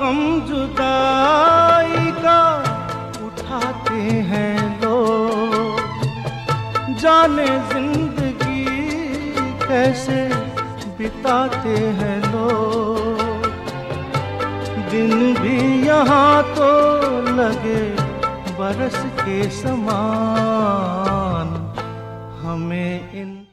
गम जुदाई का उठाते हैं लोग, जाने जिंदगी कैसे बिताते हैं लोग। दिन भी यहाँ तो लगे बरस के समान, हमें इन